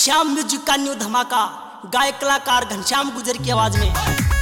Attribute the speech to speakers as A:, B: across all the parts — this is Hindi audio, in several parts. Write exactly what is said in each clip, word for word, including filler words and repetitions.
A: श्याम म्यूजिक का न्यू धमाका गायक कलाकार घनश्याम गुजर की आवाज में।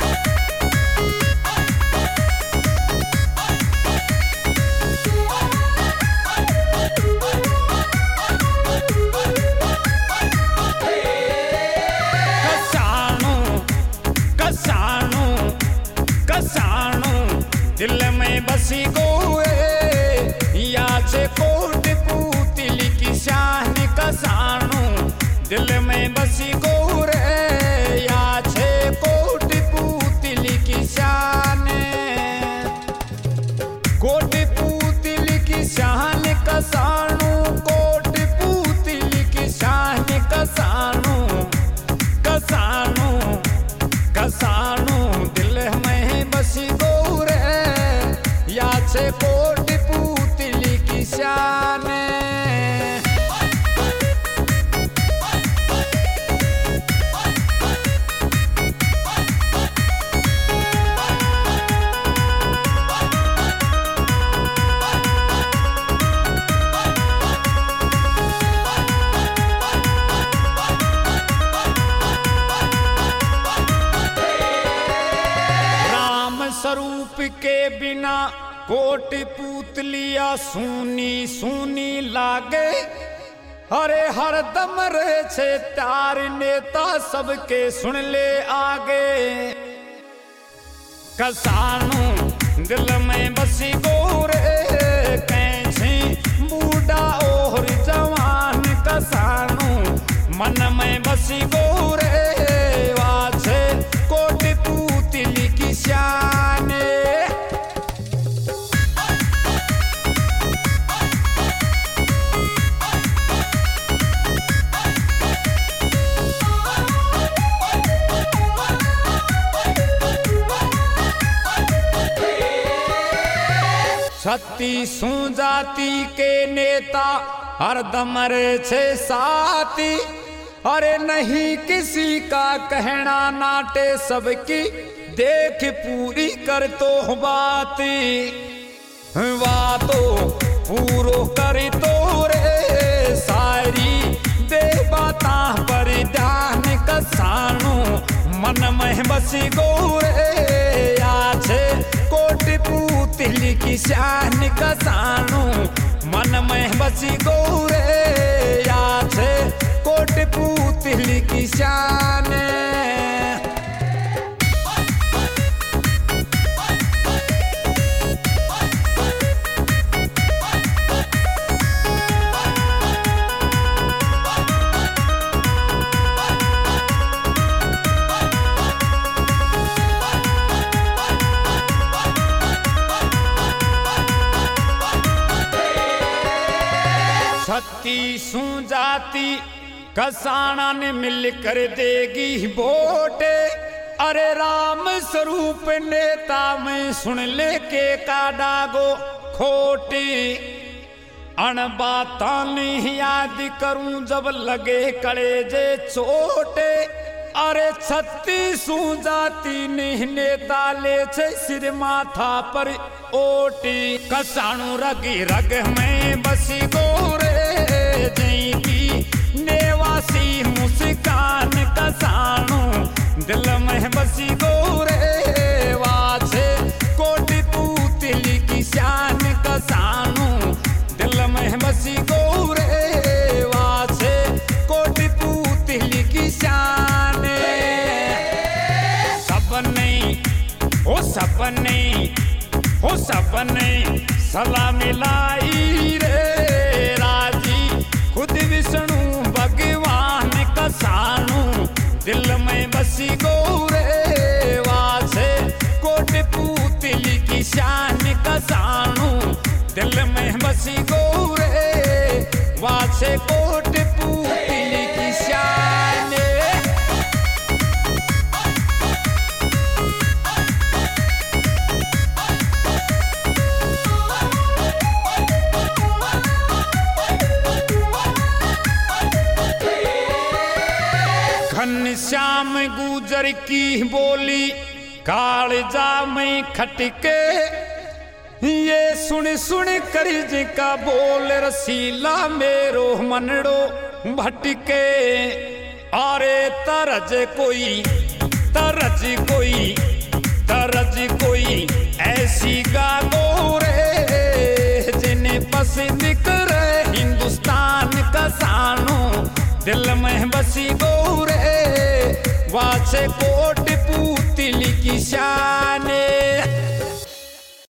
B: दिल में बसी गोए या से कोट पूतली की शान कसानू दिल में बसी गोरे या से कोट पूतली की शान कोट पूतली की शान कसानू कोट पूतली की शान कसानू कसानू कसानू दिल में बसी गोरे या से कोट पूतली की शान राम स्वरूप के बिना कोट पूतलिया सुनी सुनी लागे। अरे हर दम रहे छे तार नेता सबके सुन ले आगे। कसानू दिल में बसी गोरे कैसी बूढ़ा और जवान कसानू मन में बसी गोरे वाछे कोट पूतली की शान छत्तीसू जाति के नेता हरदम रे छे साथी। अरे नहीं किसी का कहना नाटे सबकी देख पूरी कर तो बाती बातों पूरो कर तो रे सारी दे बाता पर ध्यान कसानू मन में बसी गोरे आछे कोट पूतली की शान कसानू मन में बसी गोरे आछे कोट पूतली की शान छत्तीसू जाति कसाना ने मिलकर देगी वोट। अरे राम स्वरूप नेता में सुन ले के का डागो खोटी अण बाता नहीं याद करूं जब लगे कलेजे चोटे। अरे छत्तीसू जाति ने नेता ले छे सिर माथा पर ओटी। कसाणू रग रग में बसी गोरे जई की नेवासी मुस्कान कसाणू दिल में बसी गोरे वाछे कोट पूतली की शान कसाणू दिल में बसी गोरे वाछे कोट पूतली की शान सपने ओ सपने ओ सपने सलाम लाई रे राजी खुद विष्णु भगवान कसानू दिल में बसी गोरे वाछे कोट पूतली की शान कसानू दिल में बसी गोरे वाछे कोट पूतली की शान घनश्याम गुजर की बोली कालजा में खटके। ये सुन सुन कर जिका बोल रसीला मेरो मनड़ो भटके। अरे तरज कोई तरज कोई तरज कोई ऐसी गागो रे जिन्हें पसंद करे हिंदुस्तान का सानो दिल में बसी गोरे वाचे कोट पुतली की शान